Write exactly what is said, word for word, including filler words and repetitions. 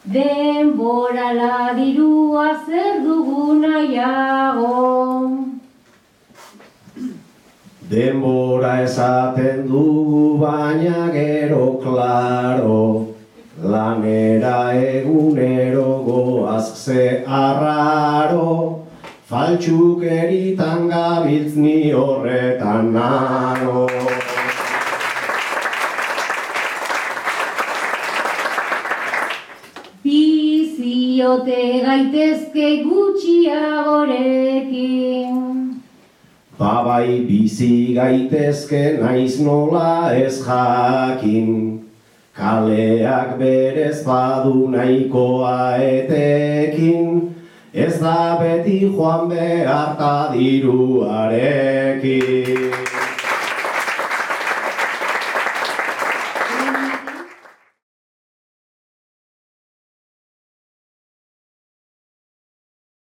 denborala dirua zer dugu nahiago. Denbora esaten dugu baina gero klaro, lanera egunero goaz ze arraro, faltsukeritan gabiltz ni horretan nago. Biziote gaitezke gutxiagorekin. Babai bizi gaitezke naiz nola ez jakin, kaleak berez badu nahikoa etekin, ez da beti joan behar ta diruarekin.